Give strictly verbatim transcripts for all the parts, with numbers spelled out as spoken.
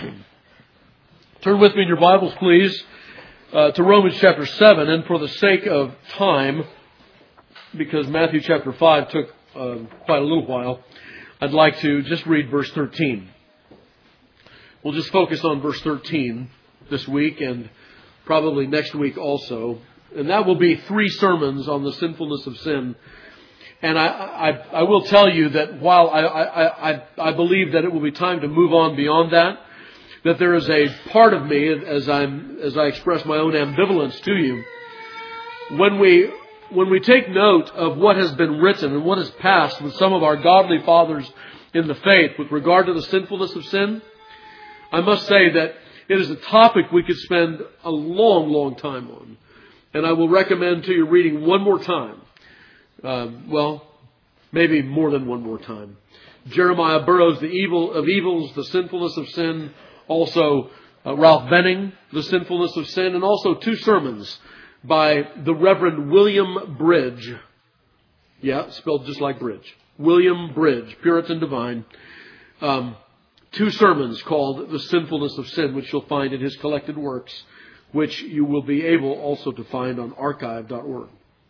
Turn with me in your Bibles, please, uh, to Romans chapter seven. And for the sake of time, because Matthew chapter five took uh, quite a little while, I'd like to just read verse thirteen. We'll just focus on verse thirteen this week and probably next week also. And that will be three sermons on the sinfulness of sin. And I, I, I will tell you that while I, I, I, I believe that it will be time to move on beyond that, that there is a part of me, as I'm as I express my own ambivalence to you, when we when we take note of what has been written and what has passed with some of our godly fathers in the faith with regard to the sinfulness of sin, I must say that it is a topic we could spend a long, long time on. And I will recommend to you reading one more time. Uh, well, maybe more than one more time. Jeremiah Burroughs, The Evil of Evils, The Sinfulness of Sin. Also, uh, Ralph Benning, The Sinfulness of Sin. And also two sermons by the Reverend William Bridge. Yeah, spelled just like Bridge. William Bridge, Puritan Divine. Um, two sermons called The Sinfulness of Sin, which you'll find in his collected works, which you will be able also to find on archive dot org.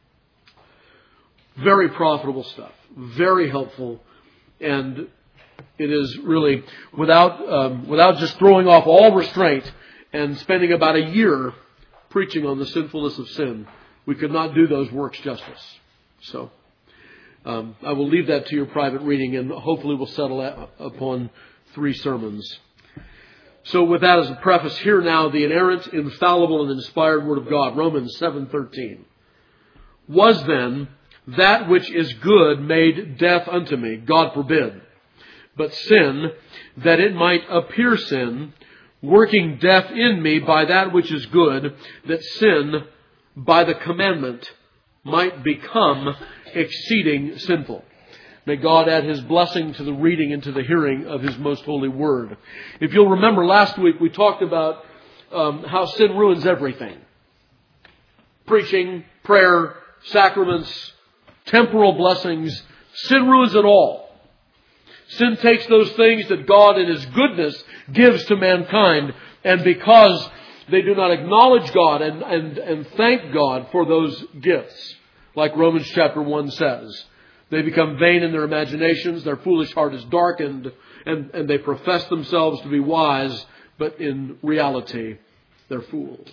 Very profitable stuff. Very helpful. And it is really, without um, without just throwing off all restraint and spending about a year preaching on the sinfulness of sin, we could not do those works justice. So, um, I will leave that to your private reading, and hopefully we'll settle upon three sermons. So with that as a preface, hear now the inerrant, infallible, and inspired Word of God. Romans seven thirteen. Was then that which is good made death unto me? God forbid. But sin, that it might appear sin, working death in me by that which is good, that sin, by the commandment, might become exceeding sinful. May God add His blessing to the reading and to the hearing of His most holy word. If you'll remember, last week we talked about um, how sin ruins everything. Preaching, prayer, sacraments, temporal blessings. Sin ruins it all. Sin takes those things that God in His goodness gives to mankind, and because they do not acknowledge God and, and, and thank God for those gifts, like Romans chapter one says, they become vain in their imaginations, their foolish heart is darkened, and, and they profess themselves to be wise, but in reality, they're fools.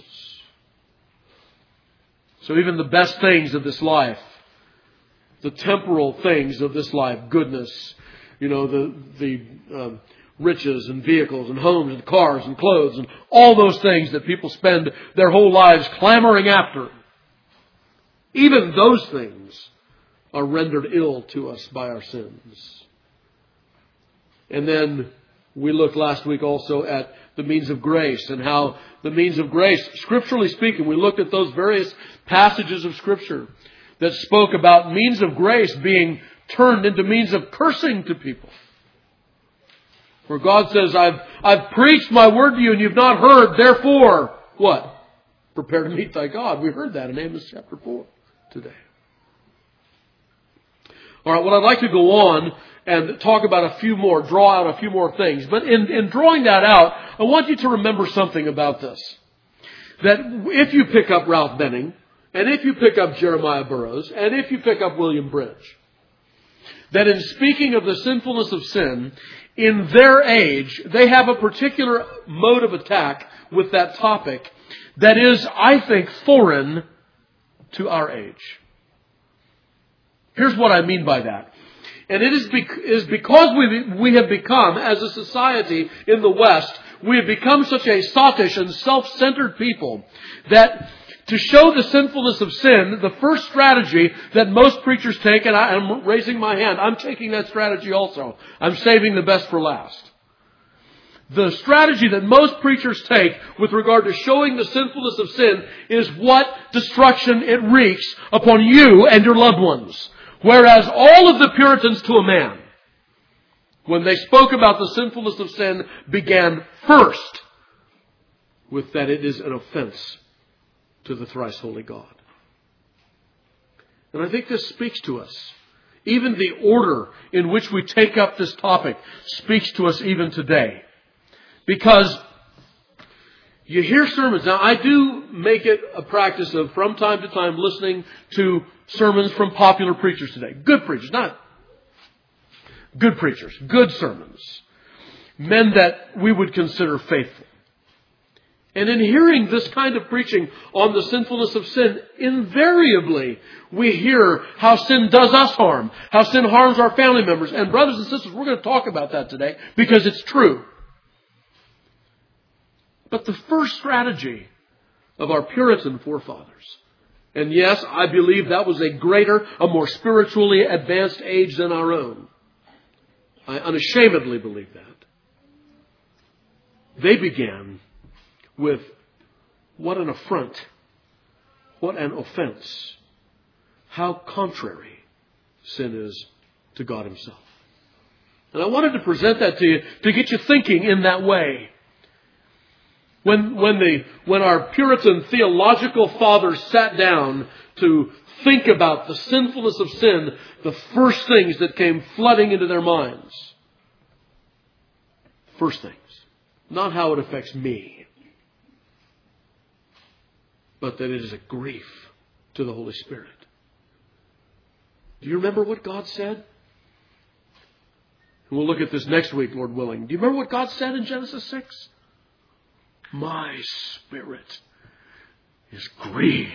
So even the best things of this life, the temporal things of this life, goodness, you know, the, the um, riches and vehicles and homes and cars and clothes and all those things that people spend their whole lives clamoring after, even those things are rendered ill to us by our sins. And then we looked last week also at the means of grace and how the means of grace, scripturally speaking, we looked at those various passages of Scripture that spoke about means of grace being turned into means of cursing to people. Where God says, I've, I've preached my word to you and you've not heard, therefore, what? Prepare to meet thy God. We heard that in Amos chapter four today. All right, well, I'd like to go on and talk about a few more, draw out a few more things. But in, in drawing that out, I want you to remember something about this. That if you pick up Ralph Benning, and if you pick up Jeremiah Burroughs, and if you pick up William Bridge, that in speaking of the sinfulness of sin, in their age, they have a particular mode of attack with that topic that is, I think, foreign to our age. Here's what I mean by that. And it is, bec- is because we, we have become, as a society in the West, we have become such a sottish and self-centered people that to show the sinfulness of sin, the first strategy that most preachers take, and I am raising my hand, I'm taking that strategy also. I'm saving the best for last. The strategy that most preachers take with regard to showing the sinfulness of sin is what destruction it wreaks upon you and your loved ones. Whereas all of the Puritans to a man, when they spoke about the sinfulness of sin, began first with that it is an offense to the thrice holy God. And I think this speaks to us. Even the order in which we take up this topic speaks to us even today. Because you hear sermons. Now, I do make it a practice of, from time to time, listening to sermons from popular preachers today. Good preachers, not good preachers. Good sermons. Men that we would consider faithful. And in hearing this kind of preaching on the sinfulness of sin, invariably we hear how sin does us harm, how sin harms our family members. And brothers and sisters, we're going to talk about that today because it's true. But the first strategy of our Puritan forefathers, and yes, I believe that was a greater, a more spiritually advanced age than our own. I unashamedly believe that. They began with what an affront, what an offense, how contrary sin is to God Himself. And I wanted to present that to you to get you thinking in that way. When, when, the, when our Puritan theological fathers sat down to think about the sinfulness of sin, the first things that came flooding into their minds, first things, not how it affects me, but that it is a grief to the Holy Spirit. Do you remember what God said? And we'll look at this next week, Lord willing. Do you remember what God said in Genesis six? My spirit is grieved.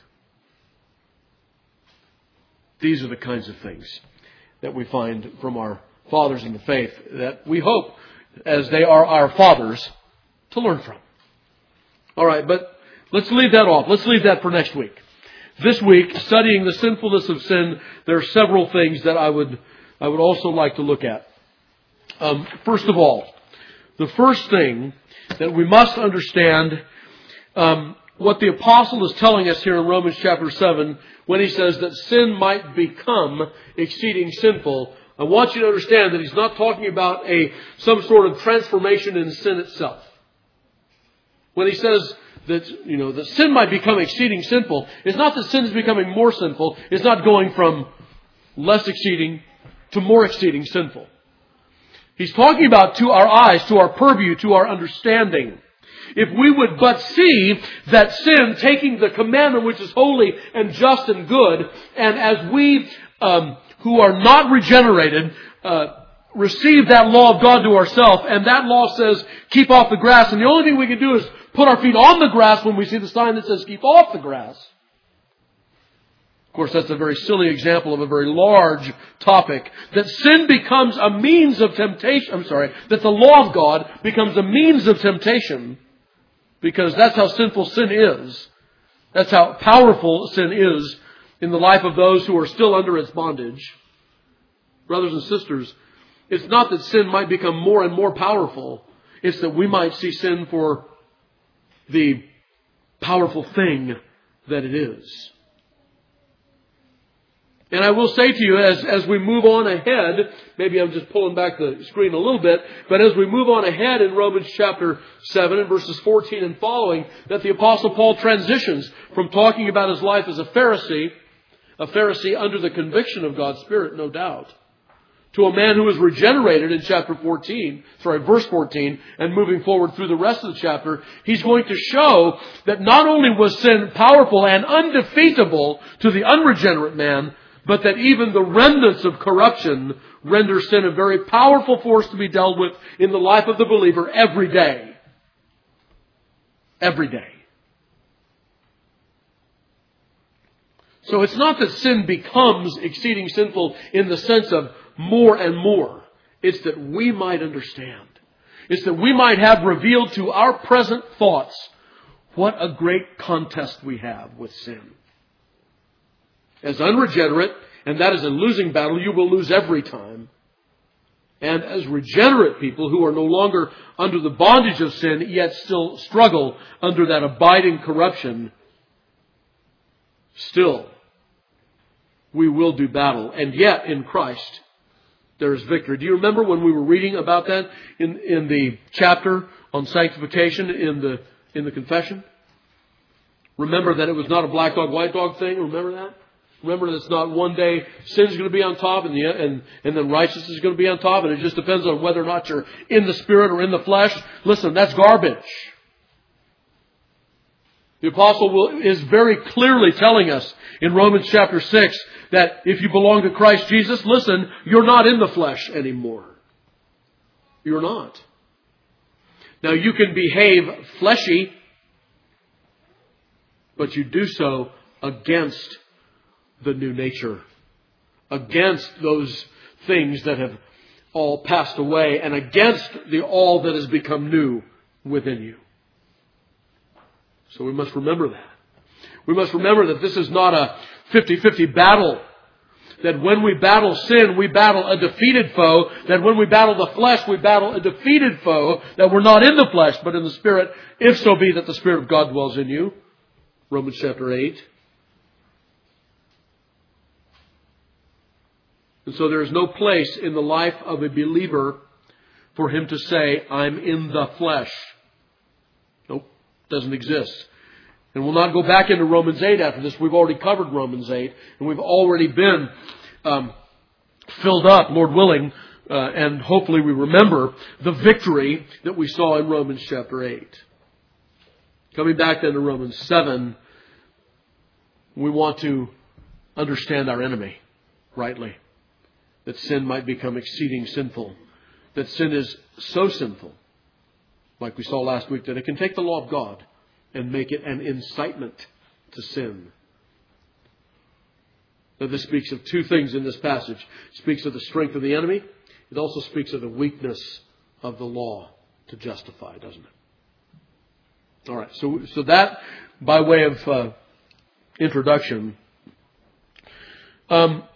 These are the kinds of things that we find from our fathers in the faith that we hope, as they are our fathers, to learn from. All right, but let's leave that off. Let's leave that for next week. This week, studying the sinfulness of sin, there are several things that I would I would also like to look at. Um, first of all, the first thing that we must understand, um, what the apostle is telling us here in Romans chapter seven, when he says that sin might become exceeding sinful. I want you to understand that he's not talking about a some sort of transformation in sin itself. When he says that, you know, that sin might become exceeding sinful, it's not that sin is becoming more sinful. It's not going from less exceeding to more exceeding sinful. He's talking about to our eyes, to our purview, to our understanding. If we would but see that sin, taking the commandment which is holy and just and good, and as we um, who are not regenerated uh, receive that law of God to ourselves, and that law says keep off the grass, and the only thing we can do is put our feet on the grass when we see the sign that says keep off the grass. Of course, that's a very silly example of a very large topic. That sin becomes a means of temptation. I'm sorry, that the law of God becomes a means of temptation. Because that's how sinful sin is. That's how powerful sin is in the life of those who are still under its bondage. Brothers and sisters, it's not that sin might become more and more powerful. It's that we might see sin for the powerful thing that it is. And I will say to you, as, as we move on ahead, maybe I'm just pulling back the screen a little bit, but as we move on ahead in Romans chapter seven and verses fourteen and following, that the Apostle Paul transitions from talking about his life as a Pharisee, a Pharisee under the conviction of God's Spirit, no doubt, to a man who is regenerated in chapter fourteen, sorry, verse fourteen, and moving forward through the rest of the chapter, he's going to show that not only was sin powerful and undefeatable to the unregenerate man, but that even the remnants of corruption render sin a very powerful force to be dealt with in the life of the believer every day. Every day. So it's not that sin becomes exceeding sinful in the sense of more and more. It's that we might understand. It's that we might have revealed to our present thoughts what a great contest we have with sin. As unregenerate, and that is a losing battle, you will lose every time. And as regenerate people who are no longer under the bondage of sin, yet still struggle under that abiding corruption, still, we will do battle. And yet, in Christ, there is victory. Do you remember when we were reading about that in, in the chapter on sanctification in the, in the confession? Remember that it was not a black dog, white dog thing? Remember that? Remember that it's not one day sin's going to be on top and, the, and, and then righteousness is going to be on top, and it just depends on whether or not you're in the Spirit or in the flesh. Listen, that's garbage. The apostle will, is very clearly telling us in Romans chapter six that if you belong to Christ Jesus, listen, you're not in the flesh anymore. You're not. Now you can behave fleshy, but you do so against the new nature, against those things that have all passed away, and against the all that has become new within you. So we must remember that. We must remember that this is not a fifty-fifty battle. That when we battle sin, we battle a defeated foe. That when we battle the flesh, we battle a defeated foe. That we're not in the flesh, but in the Spirit, if so be that the Spirit of God dwells in you. Romans chapter eight. And so there is no place in the life of a believer for him to say, I'm in the flesh. Nope, doesn't exist. And we'll not go back into Romans eight after this. We've already covered Romans eight. And we've already been um, filled up, Lord willing. Uh, and hopefully we remember the victory that we saw in Romans chapter eight. Coming back then to Romans seven, we want to understand our enemy rightly. That sin might become exceeding sinful. That sin is so sinful, like we saw last week, that it can take the law of God and make it an incitement to sin. Now this speaks of two things in this passage. It speaks of the strength of the enemy. It also speaks of the weakness of the law to justify, doesn't it? All right, so, so that by way of uh, introduction. Um,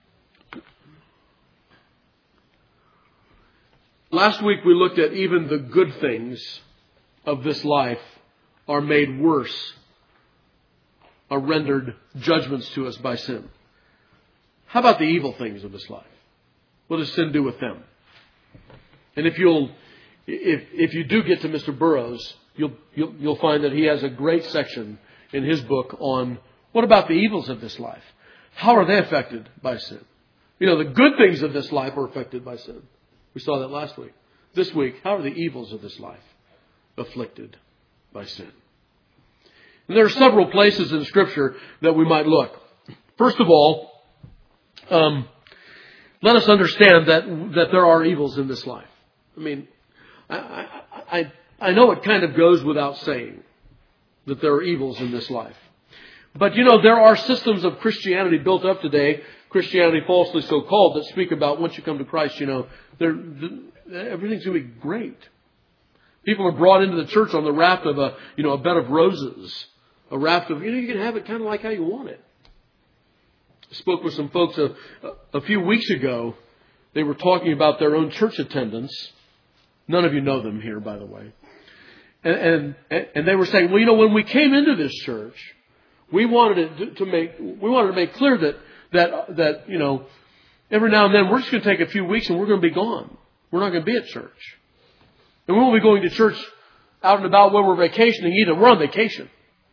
Last week we looked at even the good things of this life are made worse, are rendered judgments to us by sin. How about the evil things of this life? What does sin do with them? And if you'll, if if you do get to Mister Burroughs, you'll you'll, you'll find that he has a great section in his book on what about the evils of this life? How are they affected by sin? You know, the good things of this life are affected by sin. We saw that last week. This week, how are the evils of this life afflicted by sin? And there are several places in Scripture that we might look. First of all, um, let us understand that that there are evils in this life. I mean, I, I, I know it kind of goes without saying that there are evils in this life. But, you know, there are systems of Christianity built up today, Christianity falsely so called, that speak about once you come to Christ, you know, everything's going to be great. People are brought into the church on the raft of a, you know, a bed of roses. A raft of, you know, you can have it kind of like how you want it. I spoke with some folks a, a few weeks ago. They were talking about their own church attendance. None of you know them here, by the way. And, and, and they were saying, well, you know, when we came into this church, we wanted it to make, we wanted to make clear that, that, that, you know, every now and then we're just going to take a few weeks and we're going to be gone. We're not going to be at church. And we won't be going to church out and about where we're vacationing either. We're on vacation.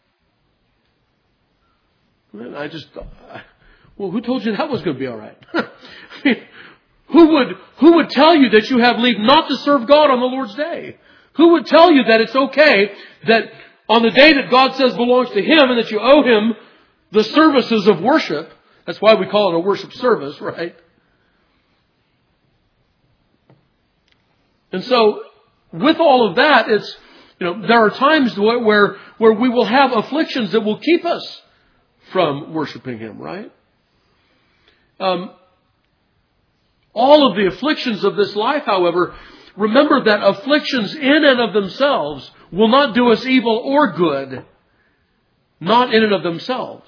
And I just, well, who told you that was going to be all right? I mean, who would, who would tell you that you have leave not to serve God on the Lord's day? Who would tell you that it's okay that on the day that God says belongs to Him and that you owe Him the services of worship? That's why we call it a worship service, right? And so, with all of that, it's, you know, there are times where, where we will have afflictions that will keep us from worshiping Him, right? Um, all of the afflictions of this life, however, remember that afflictions in and of themselves will not do us evil or good. Not in and of themselves.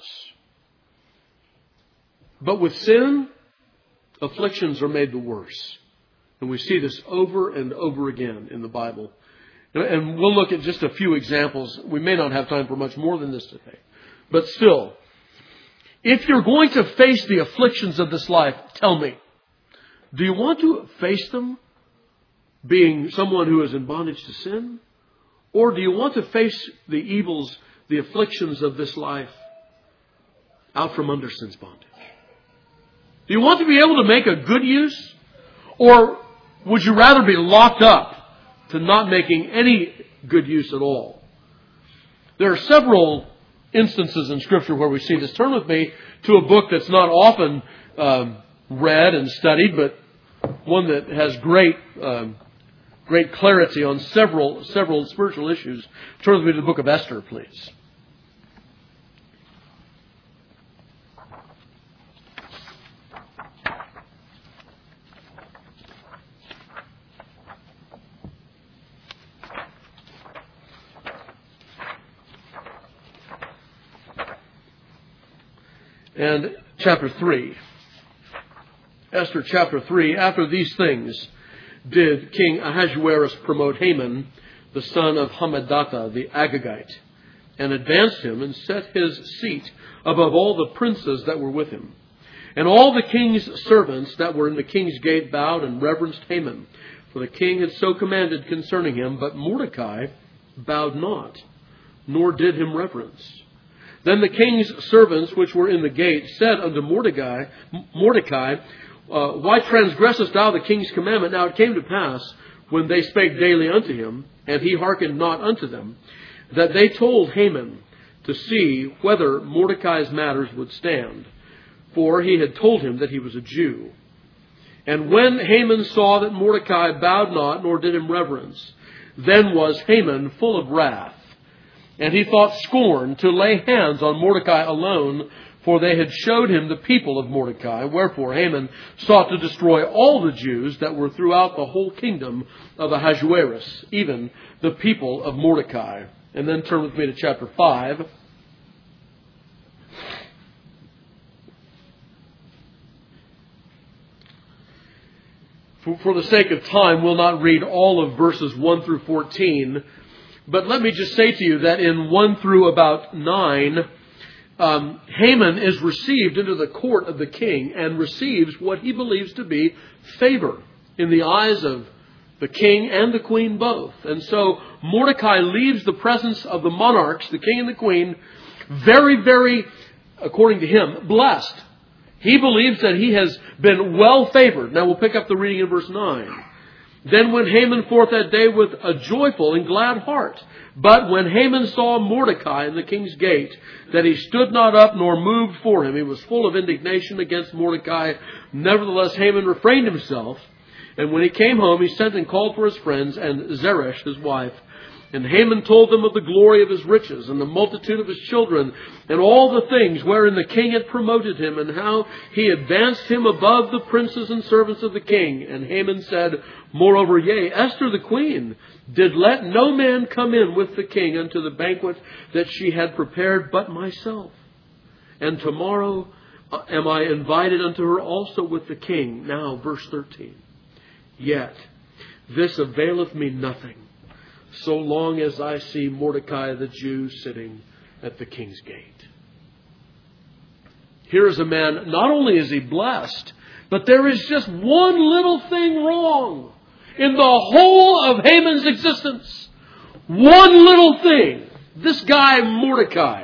But with sin, afflictions are made the worse. And we see this over and over again in the Bible. And we'll look at just a few examples. We may not have time for much more than this today. But still, if you're going to face the afflictions of this life, tell me, do you want to face them being someone who is in bondage to sin? Or do you want to face the evils, the afflictions of this life out from under sin's bondage? Do you want to be able to make a good use? Or would you rather be locked up to not making any good use at all? There are several instances in Scripture where we see this. Turn with me to a book that's not often um, read and studied, but one that has great um, great clarity on several several spiritual issues. Turn with me to the book of Esther, please. And chapter three. Esther chapter three. After these things did King Ahasuerus promote Haman, the son of Hammedatha, the Agagite, and advanced him and set his seat above all the princes that were with him. And all the king's servants that were in the king's gate bowed and reverenced Haman, for the king had so commanded concerning him. But Mordecai bowed not, nor did him reverence. Then the king's servants which were in the gate said unto Mordecai, Mordecai, uh, why transgressest thou the king's commandment? Now it came to pass, when they spake daily unto him, and he hearkened not unto them, that they told Haman to see whether Mordecai's matters would stand. For he had told him that he was a Jew. And when Haman saw that Mordecai bowed not, nor did him reverence, then was Haman full of wrath. And he thought scorn to lay hands on Mordecai alone, for they had showed him the people of Mordecai. Wherefore Haman sought to destroy all the Jews that were throughout the whole kingdom of Ahasuerus, even the people of Mordecai. And then turn with me to chapter five. For, for the sake of time, we'll not read all of verses one through fourteen. But let me just say to you that in one through about nine, um, Haman is received into the court of the king and receives what he believes to be favor in the eyes of the king and the queen both. And so Mordecai leaves the presence of the monarchs, the king and the queen, very, very, according to him, blessed. He believes that he has been well favored. Now we'll pick up the reading in verse nine. Then went Haman forth that day with a joyful and glad heart. But when Haman saw Mordecai in the king's gate, that he stood not up nor moved for him, he was full of indignation against Mordecai. Nevertheless, Haman refrained himself. And when he came home, he sent and called for his friends and Zeresh, his wife. And Haman told them of the glory of his riches and the multitude of his children and all the things wherein the king had promoted him, and how he advanced him above the princes and servants of the king. And Haman said, Moreover, yea, Esther the queen did let no man come in with the king unto the banquet that she had prepared but myself. And tomorrow am I invited unto her also with the king. Now, verse thirteen. Yet this availeth me nothing, so long as I see Mordecai the Jew sitting at the king's gate. Here is a man, not only is he blessed, but there is just one little thing wrong in the whole of Haman's existence. One little thing. This guy, Mordecai,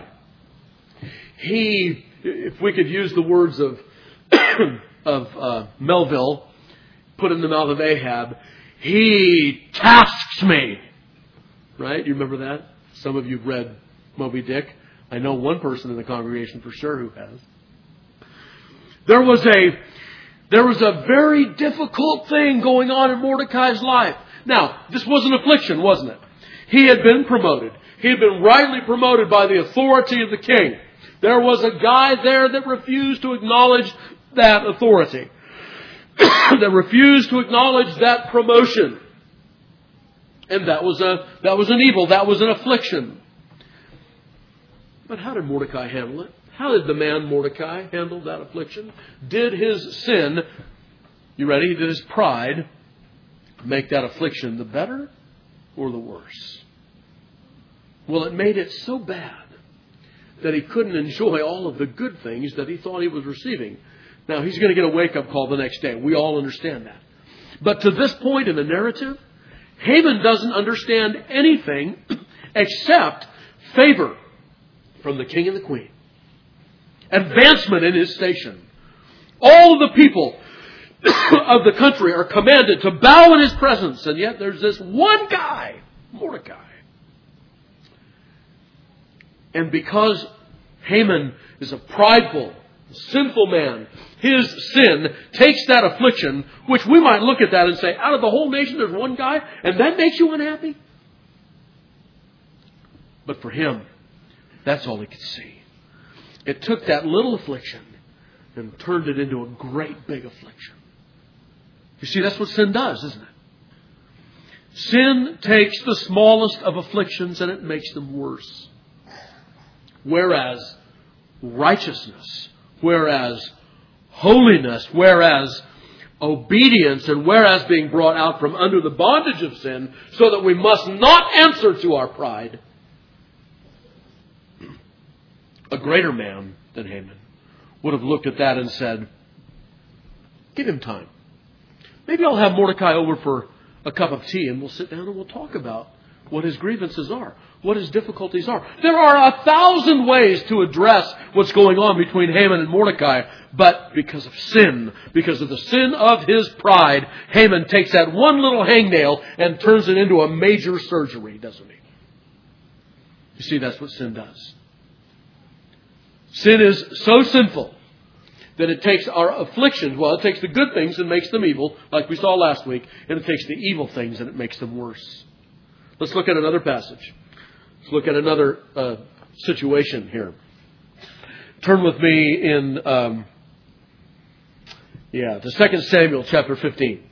he, if we could use the words of, of uh, Melville, put in the mouth of Ahab, he tasks me. Right? You remember that? Some of you have read Moby Dick. I know one person in the congregation for sure who has. There was a, there was a very difficult thing going on in Mordecai's life. Now, this was an affliction, wasn't it? He had been promoted. He had been rightly promoted by the authority of the king. There was a guy there that refused to acknowledge that authority. that refused to acknowledge that promotion. And that was a that was an evil. That was an affliction. But how did Mordecai handle it? How did the man Mordecai handle that affliction? Did his sin, you ready? Did his pride make that affliction the better or the worse? Well, it made it so bad that he couldn't enjoy all of the good things that he thought he was receiving. Now, he's going to get a wake-up call the next day. We all understand that. But to this point in the narrative, Haman doesn't understand anything except favor from the king and the queen. advancement in his station. All of the people of the country are commanded to bow in his presence, and yet there's this one guy, Mordecai. And because Haman is a prideful, sinful man, his sin takes that affliction, which we might look at that and say, out of the whole nation there's one guy, and that makes you unhappy? But for him, that's all he could see. It took that little affliction and turned it into a great big affliction. You see, that's what sin does, isn't it? Sin takes the smallest of afflictions and it makes them worse. Whereas righteousness, whereas holiness, whereas obedience, and whereas being brought out from under the bondage of sin so that we must not answer to our pride, a greater man than Haman would have looked at that and said, give him time. Maybe I'll have Mordecai over for a cup of tea and we'll sit down and we'll talk about what his grievances are, what his difficulties are. There are a thousand ways to address what's going on between Haman and Mordecai, but because of sin, because of the sin of his pride, Haman takes that one little hangnail and turns it into a major surgery, doesn't he? You see, that's what sin does. Sin is so sinful that it takes our afflictions, well, it takes the good things and makes them evil, like we saw last week, and it takes the evil things and it makes them worse. Let's look at another passage. Let's look at another uh, situation here. Turn with me in, um, yeah, to Second Samuel chapter fifteen.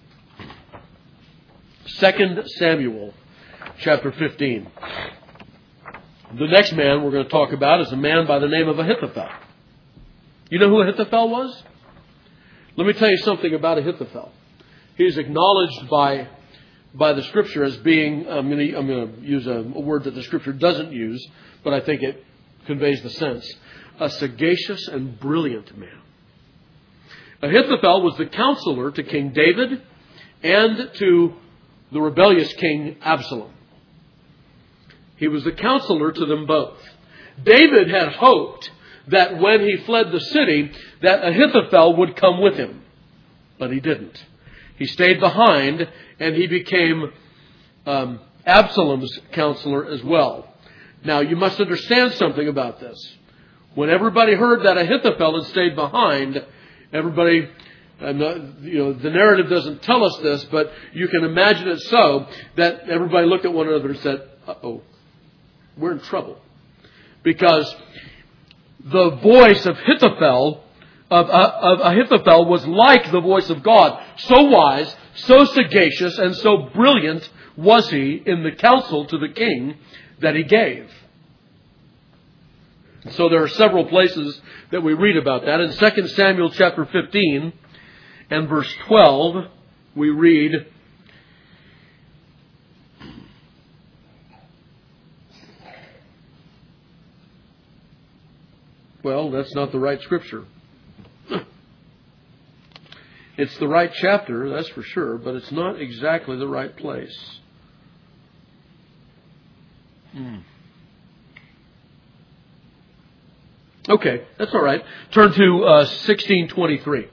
Second Samuel chapter fifteen. The next man we're going to talk about is a man by the name of Ahithophel. You know who Ahithophel was? Let me tell you something about Ahithophel. He's acknowledged by by the Scripture as being, I'm going to, I'm going to use a, a word that the Scripture doesn't use, but I think it conveys the sense, a sagacious and brilliant man. Ahithophel was the counselor to King David and to the rebellious King Absalom. He was the counselor to them both. David had hoped that when he fled the city, that Ahithophel would come with him. But he didn't. He stayed behind and he became um, Absalom's counselor as well. Now, you must understand something about this. When everybody heard that Ahithophel had stayed behind, everybody, I'm not, you know, the narrative doesn't tell us this, but you can imagine it so, that everybody looked at one another and said, uh-oh, we're in trouble. Because the voice of Ahithophel, of, of Ahithophel was like the voice of God. So wise, so sagacious, and so brilliant was he in the counsel to the king that he gave. So there are several places that we read about that. In Second Samuel chapter fifteen and verse twelve, we read, well, that's not the right scripture. It's the right chapter, that's for sure, but it's not exactly the right place. Hmm. Okay, that's all right. Turn to uh, sixteen twenty-three.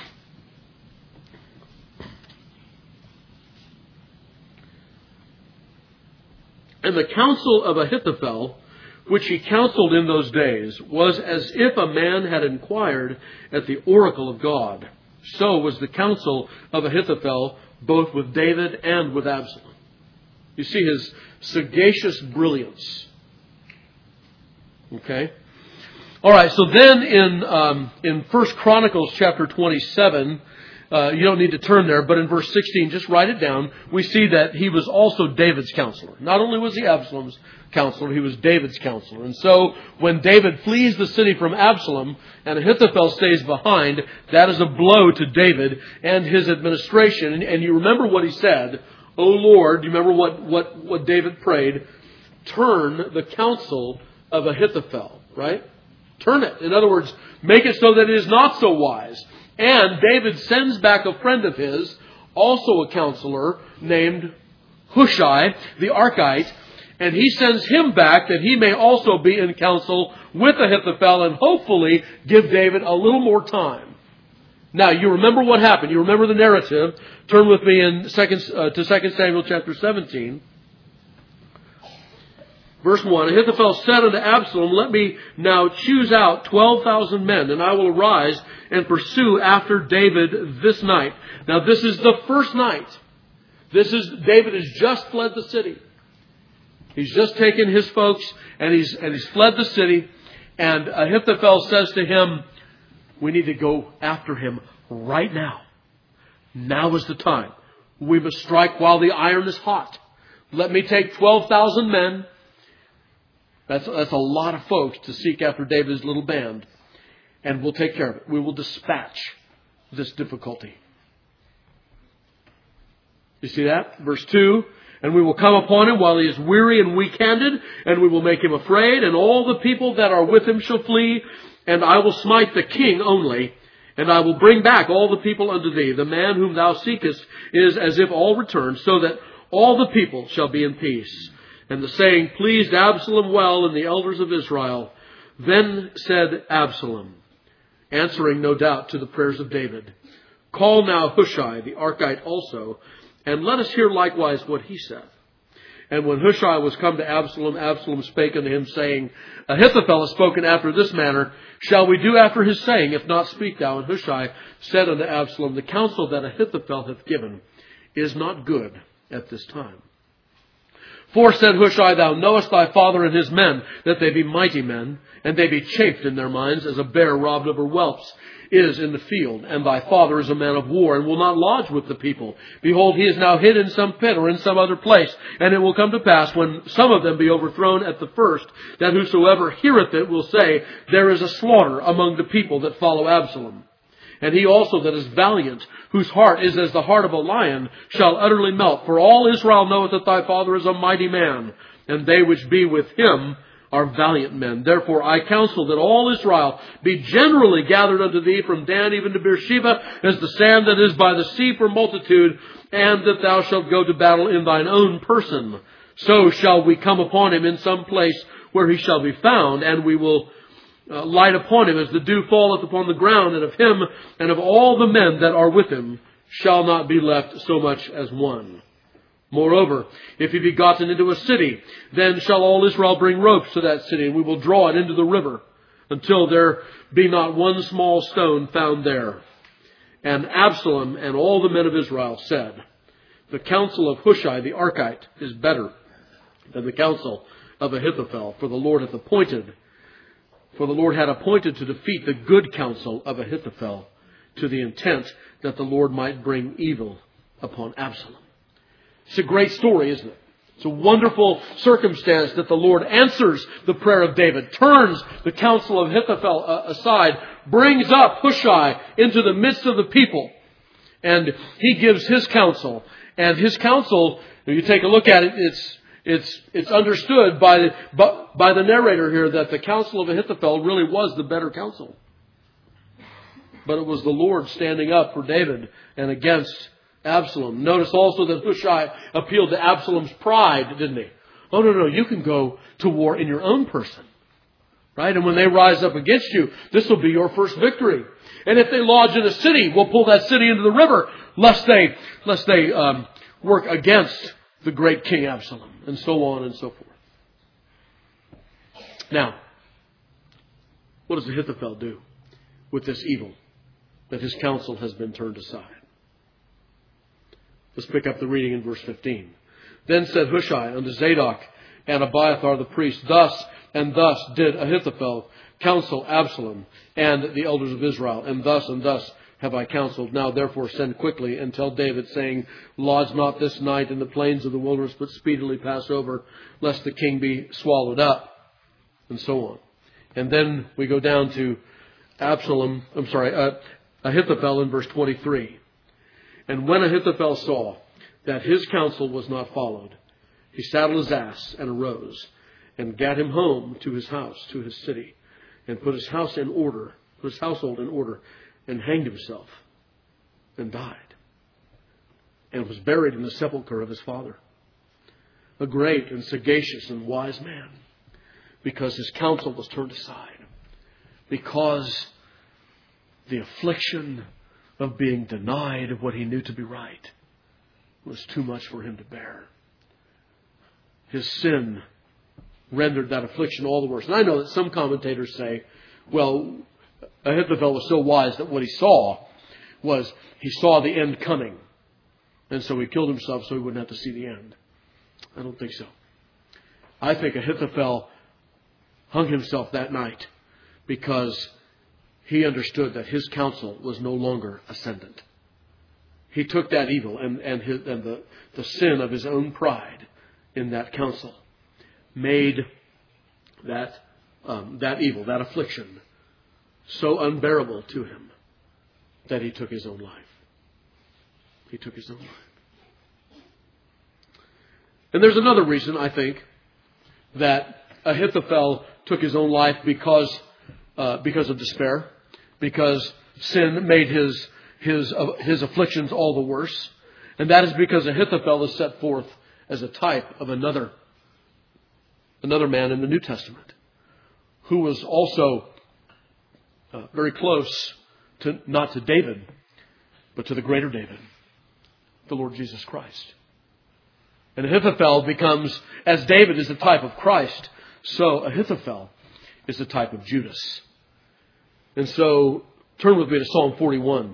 And the counsel of Ahithophel, which he counseled in those days, was as if a man had inquired at the oracle of God. So was the counsel of Ahithophel both with David and with Absalom. You see his sagacious brilliance. Okay? All right, so then in um, in First Chronicles chapter twenty-seven, uh, you don't need to turn there, but in verse sixteen, just write it down. We see that he was also David's counselor. Not only was he Absalom's counselor, he was David's counselor. And so when David flees the city from Absalom and Ahithophel stays behind, that is a blow to David and his administration. And, and you remember what he said, "O Lord," you remember what, what, what David prayed? Turn the counsel of Ahithophel, right? Turn it. In other words, make it so that it is not so wise. And David sends back a friend of his, also a counselor, named Hushai the Archite. And he sends him back that he may also be in counsel with Ahithophel and hopefully give David a little more time. Now, you remember what happened. You remember the narrative. Turn with me in second, uh, to Second Samuel chapter seventeen. Verse one, Ahithophel said unto Absalom, let me now choose out twelve thousand men, and I will arise and pursue after David this night. Now, this is the first night. This is, David has just fled the city. He's just taken his folks and he's, and he's fled the city. And Ahithophel says to him, we need to go after him right now. Now is the time. We must strike while the iron is hot. Let me take twelve thousand men. That's, that's a lot of folks to seek after David's little band. And we'll take care of it. We will dispatch this difficulty. You see that? Verse two. And we will come upon him while he is weary and weak-handed, and we will make him afraid, and all the people that are with him shall flee, and I will smite the king only, and I will bring back all the people unto thee. The man whom thou seekest is as if all returned, so that all the people shall be in peace. And the saying pleased Absalom well and the elders of Israel. Then said Absalom, answering no doubt to the prayers of David, call now Hushai the Archite also, and let us hear likewise what he saith. And when Hushai was come to Absalom, Absalom spake unto him, saying, Ahithophel has spoken after this manner. Shall we do after his saying? If not, speak thou. And Hushai said unto Absalom, the counsel that Ahithophel hath given is not good at this time. For, said Hushai, thou knowest thy father and his men, that they be mighty men, and they be chafed in their minds, as a bear robbed of her whelps is in the field. And thy father is a man of war, and will not lodge with the people. Behold, he is now hid in some pit, or in some other place. And it will come to pass, when some of them be overthrown at the first, that whosoever heareth it will say, there is a slaughter among the people that follow Absalom. And he also that is valiant, whose heart is as the heart of a lion, shall utterly melt. For all Israel knoweth that thy father is a mighty man, and they which be with him are valiant men. Therefore I counsel that all Israel be generally gathered unto thee from Dan even to Beersheba, as the sand that is by the sea for multitude, and that thou shalt go to battle in thine own person. So shall we come upon him in some place where he shall be found, and we will Uh, light upon him as the dew falleth upon the ground, and of him and of all the men that are with him shall not be left so much as one. Moreover, if he be gotten into a city, then shall all Israel bring ropes to that city, and we will draw it into the river, until there be not one small stone found there. And Absalom and all the men of Israel said, the counsel of Hushai the Archite is better than the counsel of Ahithophel, for the Lord hath appointed For the Lord had appointed to defeat the good counsel of Ahithophel, to the intent that the Lord might bring evil upon Absalom. It's a great story, isn't it? It's a wonderful circumstance that the Lord answers the prayer of David, turns the counsel of Ahithophel aside, brings up Hushai into the midst of the people, and he gives his counsel. And his counsel, if you take a look at it, it's It's it's understood by the, by the narrator here that the counsel of Ahithophel really was the better counsel. But it was the Lord standing up for David and against Absalom. Notice also that Hushai appealed to Absalom's pride, didn't he? Oh, no, no, you can go to war in your own person. Right? And when they rise up against you, this will be your first victory. And if they lodge in a city, we'll pull that city into the river, lest they, lest they um, work against the great King Absalom, and so on and so forth. Now, what does Ahithophel do with this evil that his counsel has been turned aside? Let's pick up the reading in verse fifteen. Then said Hushai unto Zadok and Abiathar the priest, thus and thus did Ahithophel counsel Absalom and the elders of Israel, and thus and thus have I counseled. Now therefore send quickly and tell David, saying, lodge not this night in the plains of the wilderness, but speedily pass over, lest the king be swallowed up, and so on. And then we go down to Absalom, I'm sorry, uh, Ahithophel in verse twenty-three. And when Ahithophel saw that his counsel was not followed, he saddled his ass and arose, and gat him home to his house, to his city, and put his house in order, put his household in order, and hanged himself, and died, and was buried in the sepulchre of his father. a great and sagacious and wise man, because his counsel was turned aside, because the affliction of being denied of what he knew to be right was too much for him to bear. His sin rendered that affliction all the worse. And I know that some commentators say, well, Ahithophel was so wise that what he saw was he saw the end coming. And so he killed himself so he wouldn't have to see the end. I don't think so. I think Ahithophel hung himself that night because he understood that his counsel was no longer ascendant. He took that evil and, and, his, and the, the sin of his own pride in that counsel, made that, um, that evil, that affliction, so unbearable to him that he took his own life. He took his own life. And there's another reason, I think, that Ahithophel took his own life because uh, because of despair, because sin made his his uh, his afflictions all the worse, and that is because Ahithophel is set forth as a type of another another man in the New Testament who was also uh, very close to not to David, but to the greater David, the Lord Jesus Christ. And Ahithophel becomes, as David is the type of Christ, so Ahithophel is the type of Judas. And so, turn with me to Psalm forty-one.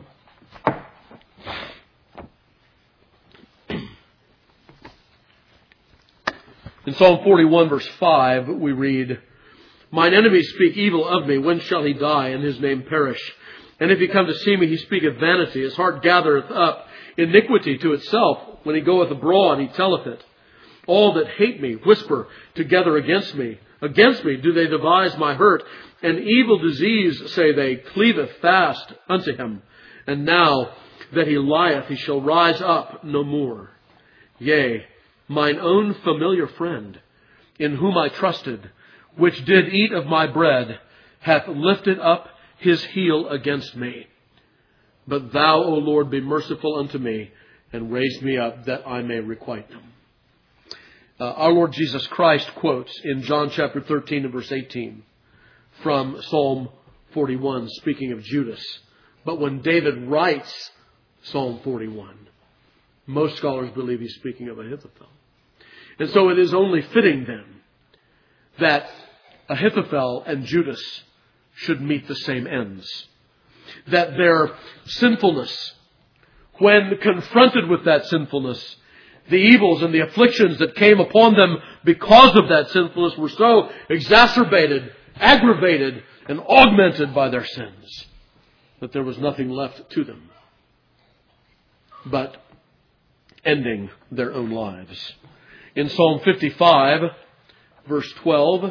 In Psalm forty-one, verse five, we read, "Mine enemies speak evil of me. When shall he die, and his name perish? And if he come to see me, he speaketh vanity. His heart gathereth up iniquity to itself. When he goeth abroad, he telleth it. All that hate me whisper together against me. Against me do they devise my hurt. An evil disease, say they, cleaveth fast unto him. And now that he lieth, he shall rise up no more. Yea, mine own familiar friend, in whom I trusted, which did eat of my bread, hath lifted up his heel against me. But thou, O Lord, be merciful unto me, and raise me up that I may requite them." Uh, our Lord Jesus Christ quotes in John chapter thirteen and verse eighteen from Psalm forty-one, speaking of Judas. But when David writes Psalm forty-one, most scholars believe he's speaking of Ahithophel. And so it is only fitting then that Ahithophel and Judas should meet the same ends. That their sinfulness, when confronted with that sinfulness, the evils and the afflictions that came upon them because of that sinfulness were so exacerbated, aggravated, and augmented by their sins that there was nothing left to them but ending their own lives. In Psalm fifty-five, verse twelve,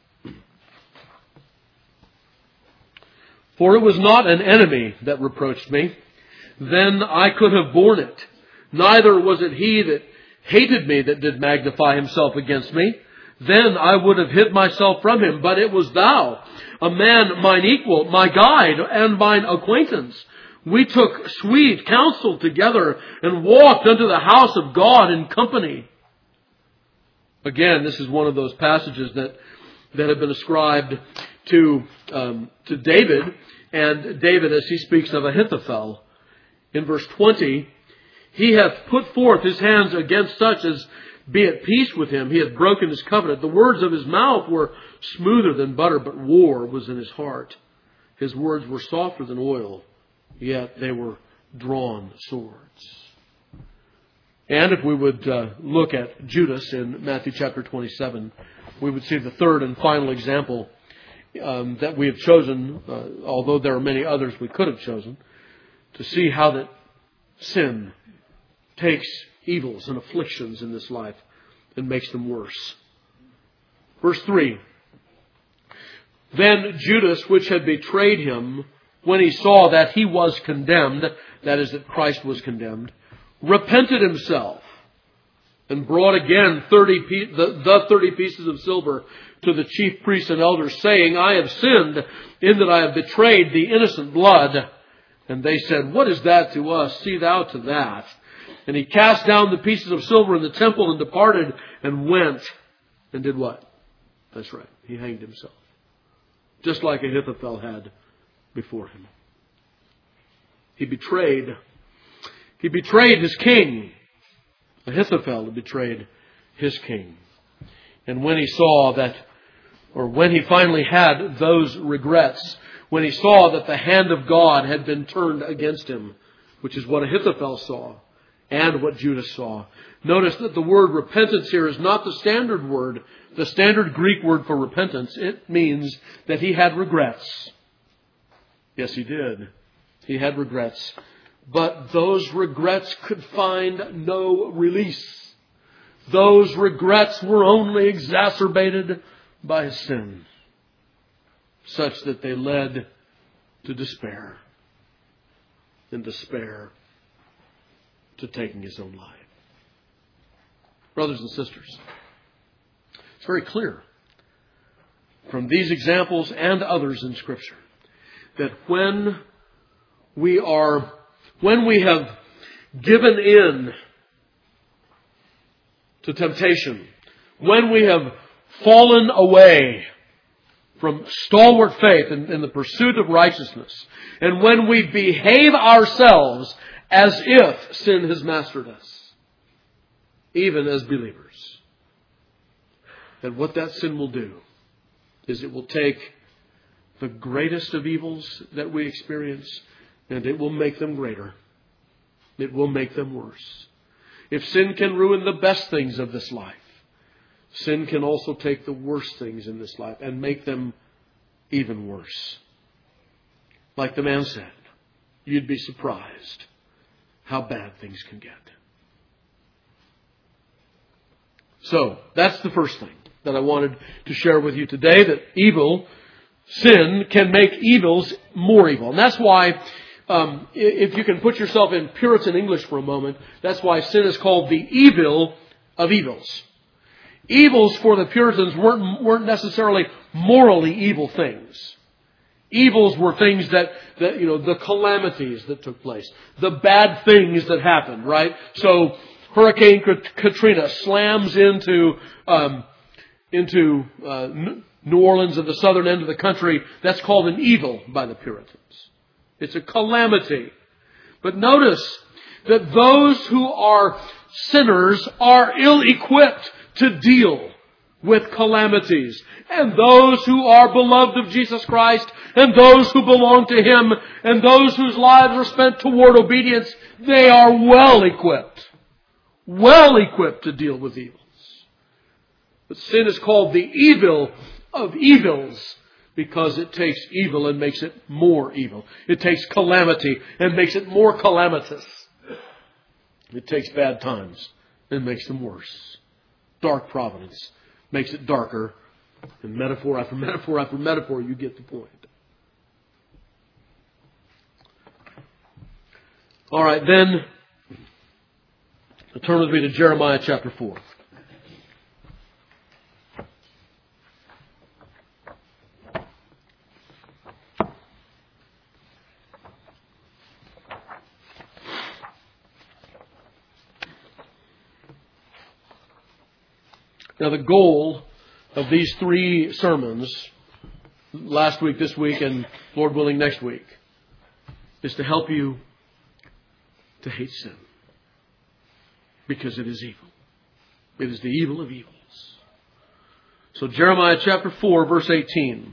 "For it was not an enemy that reproached me, then I could have borne it. Neither was it he that hated me that did magnify himself against me. Then I would have hid myself from him. But it was thou, a man mine equal, my guide, and mine acquaintance. We took sweet counsel together, and walked unto the house of God in company." Again, this is one of those passages that, that have been ascribed to, um, to David. And David, as he speaks of Ahithophel, in verse twenty, "He hath put forth his hands against such as be at peace with him. He hath broken his covenant. The words of his mouth were smoother than butter, but war was in his heart. His words were softer than oil, yet they were drawn swords." And if we would uh, look at Judas in Matthew chapter twenty-seven, we would see the third and final example um, that we have chosen, uh, although there are many others we could have chosen, to see how that sin takes evils and afflictions in this life and makes them worse. Verse three, "Then Judas, which had betrayed him, when he saw that he was condemned," that is, that Christ was condemned, "repented himself, and brought again thirty pe- the, the thirty pieces of silver to the chief priests and elders, saying, I have sinned in that I have betrayed the innocent blood. And they said, What is that to us? See thou to that. And he cast down the pieces of silver in the temple and departed and went and did what? That's right. He hanged himself. Just like Ahithophel had before him. He betrayed. He betrayed his king. Ahithophel had betrayed his king. And when he saw that, or when he finally had those regrets, when he saw that the hand of God had been turned against him, which is what Ahithophel saw and what Judas saw. Notice that the word repentance here is not the standard word, the standard Greek word for repentance. It means that he had regrets. Yes, he did. He had regrets. But those regrets could find no release. Those regrets were only exacerbated by his sin, such that they led to despair, and despair to taking his own life. Brothers and sisters, it's very clear from these examples and others in Scripture that when we are, when we have given in to temptation, when we have fallen away from stalwart faith in, in the pursuit of righteousness, and when we behave ourselves as if sin has mastered us, even as believers, that what that sin will do is it will take the greatest of evils that we experience and it will make them greater. It will make them worse. If sin can ruin the best things of this life, sin can also take the worst things in this life and make them even worse. Like the man said, you'd be surprised how bad things can get. So, that's the first thing that I wanted to share with you today, that evil, sin, can make evils more evil. And that's why, um, if you can put yourself in Puritan English for a moment, that's why sin is called the evil of evils. Evils for the Puritans weren't, weren't necessarily morally evil things. Evils were things that, that, you know, the calamities that took place, the bad things that happened, right? So, Hurricane Katrina slams into, um, into, uh, New Orleans at the southern end of the country. That's called an evil by the Puritans. It's a calamity. But notice that those who are sinners are ill-equipped to deal with calamities. And those who are beloved of Jesus Christ, and those who belong to Him, and those whose lives are spent toward obedience, they are well equipped. Well equipped to deal with evils. But sin is called the evil of evils because it takes evil and makes it more evil. It takes calamity and makes it more calamitous. It takes bad times and makes them worse. Dark providence makes it darker. And metaphor after metaphor after metaphor, you get the point. All right, then turn with me to Jeremiah chapter four. Now, the goal of these three sermons, last week, this week, and Lord willing next week, is to help you to hate sin. Because it is evil. It is the evil of evils. So Jeremiah chapter four, verse eighteen.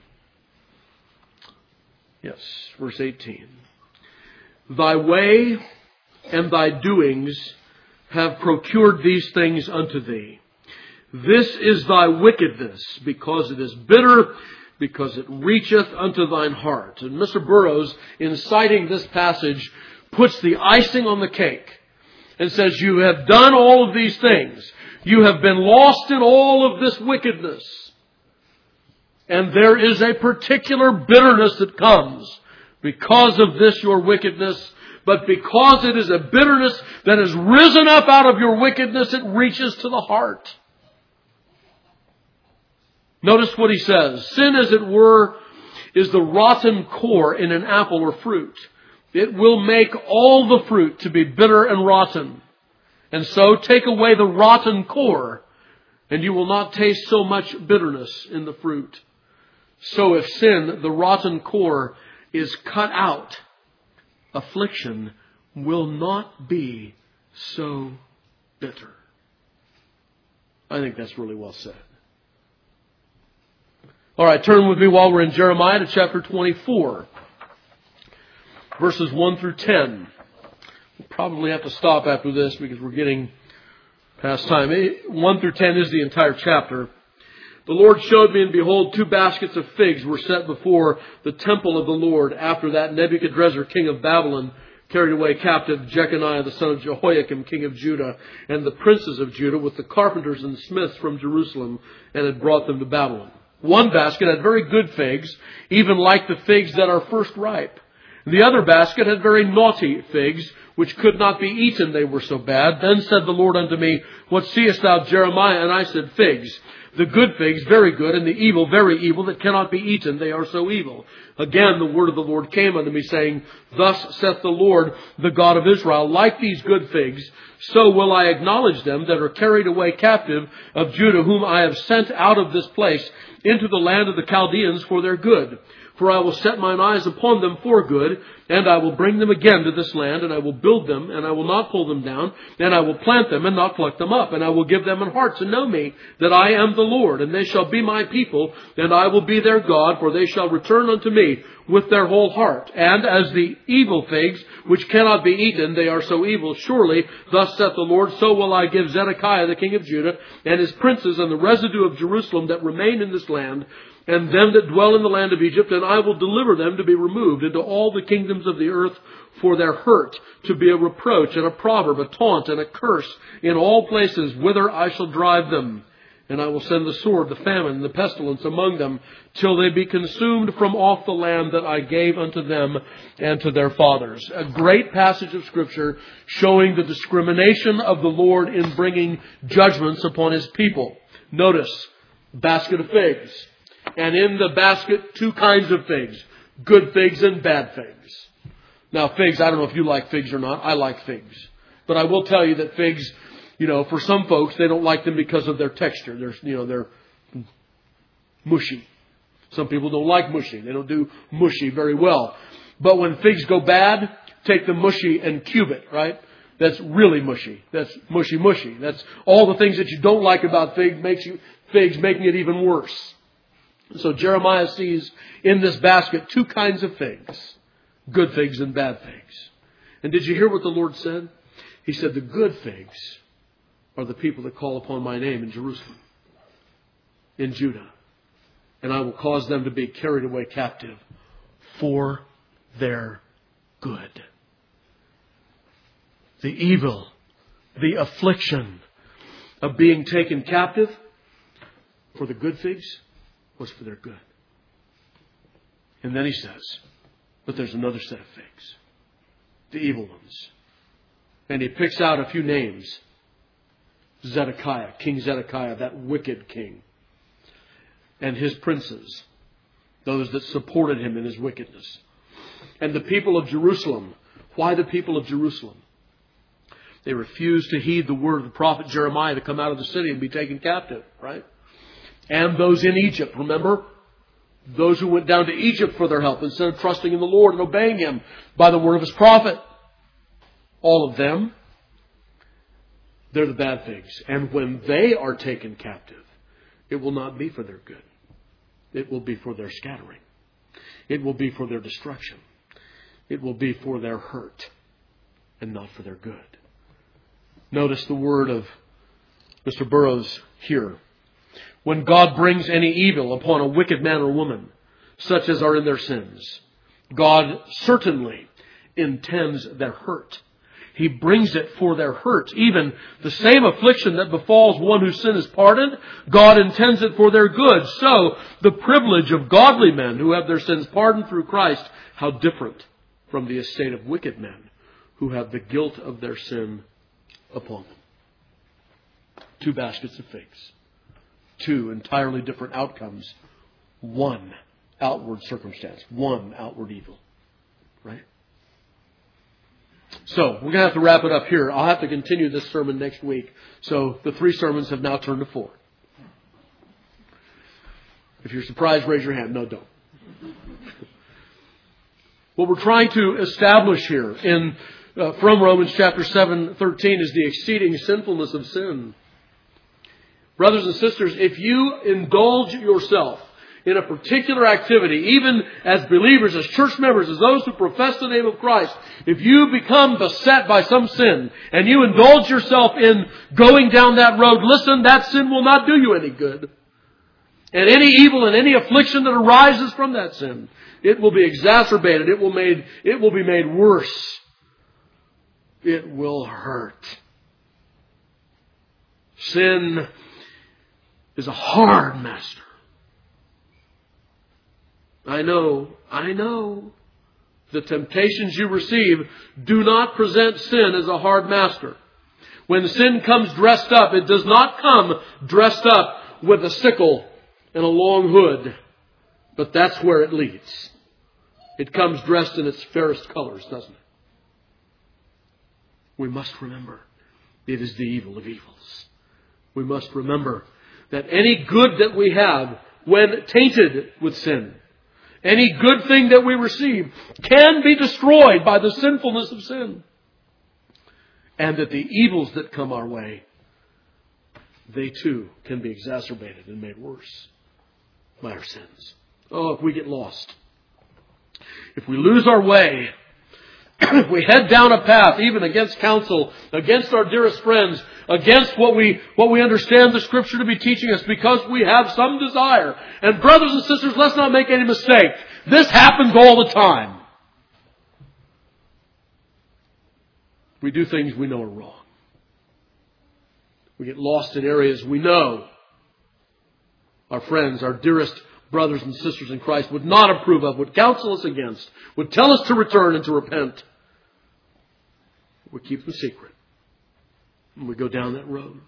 Yes, verse eighteen. Thy way and thy doings have procured these things unto thee. This is thy wickedness, because it is bitter, because it reacheth unto thine heart. And Mister Burroughs, in citing this passage, puts the icing on the cake and says, you have done all of these things. You have been lost in all of this wickedness. And there is a particular bitterness that comes because of this, your wickedness. But because it is a bitterness that has risen up out of your wickedness, it reaches to the heart. Notice what he says. Sin, as it were, is the rotten core in an apple or fruit. It will make all the fruit to be bitter and rotten. And so take away the rotten core, and you will not taste so much bitterness in the fruit. So if sin, the rotten core, is cut out, affliction will not be so bitter. I think that's really well said. All right, turn with me while we're in Jeremiah to chapter twenty-four, verses one through ten. We'll probably have to stop after this because we're getting past time. one through ten is the entire chapter. The Lord showed me, and behold, two baskets of figs were set before the temple of the Lord after that Nebuchadrezzar, king of Babylon, carried away captive Jeconiah, the son of Jehoiakim, king of Judah, and the princes of Judah with the carpenters and smiths from Jerusalem, and had brought them to Babylon. One basket had very good figs, even like the figs that are first ripe. The other basket had very naughty figs, which could not be eaten, they were so bad. Then said the Lord unto me, What seest thou, Jeremiah? And I said, Figs. The good figs, very good, and the evil, very evil, that cannot be eaten, they are so evil. Again, the word of the Lord came unto me, saying, Thus saith the Lord, the God of Israel, like these good figs, so will I acknowledge them that are carried away captive of Judah, whom I have sent out of this place into the land of the Chaldeans for their good. For I will set mine eyes upon them for good, and I will bring them again to this land, and I will build them, and I will not pull them down, and I will plant them, and not pluck them up, and I will give them an heart to know me, that I am the Lord, and they shall be my people, and I will be their God, for they shall return unto me with their whole heart. And as the evil figs, which cannot be eaten, they are so evil, surely, thus saith the Lord, so will I give Zedekiah the king of Judah, and his princes, and the residue of Jerusalem that remain in this land, and them that dwell in the land of Egypt, and I will deliver them to be removed into all the kingdoms of the earth for their hurt, to be a reproach and a proverb, a taunt and a curse in all places whither I shall drive them. And I will send the sword, the famine, and the pestilence among them, till they be consumed from off the land that I gave unto them and to their fathers. A great passage of Scripture showing the discrimination of the Lord in bringing judgments upon His people. Notice, basket of figs. And in the basket, two kinds of figs. Good figs and bad figs. Now, figs, I don't know if you like figs or not. I like figs. But I will tell you that figs, you know, for some folks, they don't like them because of their texture. They're, you know, they're mushy. Some people don't like mushy. They don't do mushy very well. But when figs go bad, take the mushy and cube it, right? That's really mushy. That's mushy mushy. That's all the things that you don't like about figs makes you figs making it even worse. So Jeremiah sees in this basket two kinds of figs. Good figs and bad figs. And did you hear what the Lord said? He said, the good figs are the people that call upon my name in Jerusalem, in Judah. And I will cause them to be carried away captive for their good. The evil, the affliction of being taken captive for the good figs was for their good. And then he says, but there's another set of figs, the evil ones. And he picks out a few names. Zedekiah, King Zedekiah, that wicked king. And his princes, those that supported him in his wickedness. And the people of Jerusalem. Why the people of Jerusalem? They refused to heed the word of the prophet Jeremiah to come out of the city and be taken captive, right? And those in Egypt, remember? Those who went down to Egypt for their help instead of trusting in the Lord and obeying Him by the word of His prophet. All of them, they're the bad figs. And when they are taken captive, it will not be for their good. It will be for their scattering. It will be for their destruction. It will be for their hurt and not for their good. Notice the word of Mister Burroughs here. When God brings any evil upon a wicked man or woman, such as are in their sins, God certainly intends their hurt. He brings it for their hurt. Even the same affliction that befalls one whose sin is pardoned, God intends it for their good. So, the privilege of godly men who have their sins pardoned through Christ, how different from the estate of wicked men who have the guilt of their sin upon them. Two baskets of figs. Two entirely different outcomes. One outward circumstance. One outward evil. Right? So, we're going to have to wrap it up here. I'll have to continue this sermon next week. So, the three sermons have now turned to four. If you're surprised, raise your hand. No, don't. What we're trying to establish here in uh, from Romans chapter seven, thirteen is the exceeding sinfulness of sin. Brothers and sisters, if you indulge yourself in a particular activity, even as believers, as church members, as those who profess the name of Christ, if you become beset by some sin and you indulge yourself in going down that road, listen, that sin will not do you any good. And any evil and any affliction that arises from that sin, it will be exacerbated. It will made, it will be made worse. It will hurt. Sin is a hard master. I know, I know. The temptations you receive do not present sin as a hard master. When sin comes dressed up, it does not come dressed up with a sickle and a long hood. But that's where it leads. It comes dressed in its fairest colors, doesn't it? We must remember it is the evil of evils. We must remember that any good that we have, when tainted with sin, any good thing that we receive, can be destroyed by the sinfulness of sin. And that the evils that come our way, they too can be exacerbated and made worse by our sins. Oh, if we get lost, if we lose our way, if we head down a path, even against counsel, against our dearest friends, against what we what we understand the Scripture to be teaching us, because we have some desire. And brothers and sisters, let's not make any mistake. This happens all the time. We do things we know are wrong. We get lost in areas we know our friends, our dearest brothers and sisters in Christ would not approve of, would counsel us against, would tell us to return and to repent. We keep them secret. And we go down that road.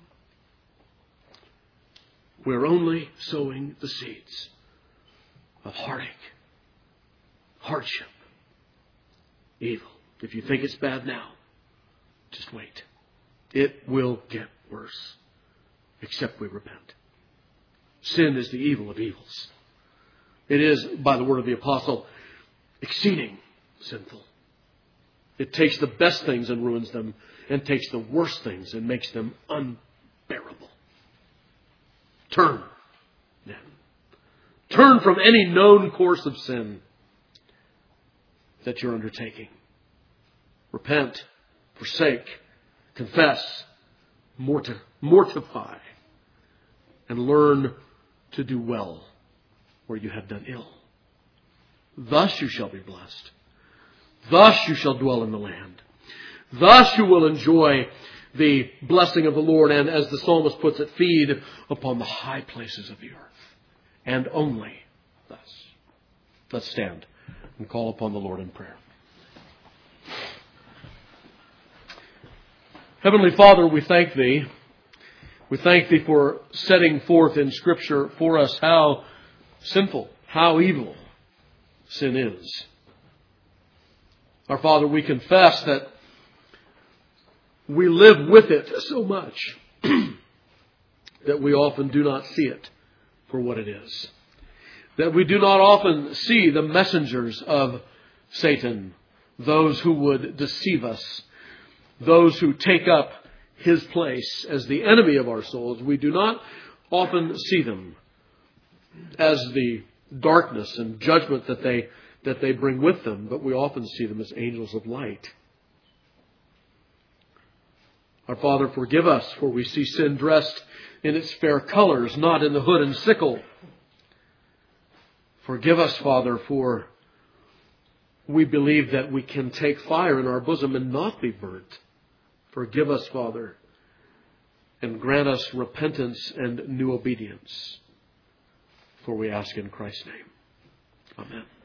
We're only sowing the seeds of heartache, hardship, evil. If you think it's bad now, just wait. It will get worse, except we repent. Sin is the evil of evils. It is, by the word of the apostle, exceeding sinful. It takes the best things and ruins them, and takes the worst things and makes them unbearable. Turn, then. Turn from any known course of sin that you're undertaking. Repent, forsake, confess, morti- mortify, and learn to do well where you have done ill. Thus you shall be blessed. Thus you shall dwell in the land. Thus you will enjoy the blessing of the Lord, and as the psalmist puts it, feed upon the high places of the earth. And only thus. Let's stand and call upon the Lord in prayer. Heavenly Father, we thank Thee. We thank Thee for setting forth in Scripture for us how sinful, how evil sin is. Our Father, we confess that we live with it so much that we often do not see it for what it is. That we do not often see the messengers of Satan, those who would deceive us, those who take up his place as the enemy of our souls. We do not often see them as the darkness and judgment that they that they bring with them, but we often see them as angels of light. Our Father, forgive us, for we see sin dressed in its fair colors, not in the hood and sickle. Forgive us, Father, for we believe that we can take fire in our bosom and not be burnt. Forgive us, Father, and grant us repentance and new obedience. For we ask in Christ's name. Amen.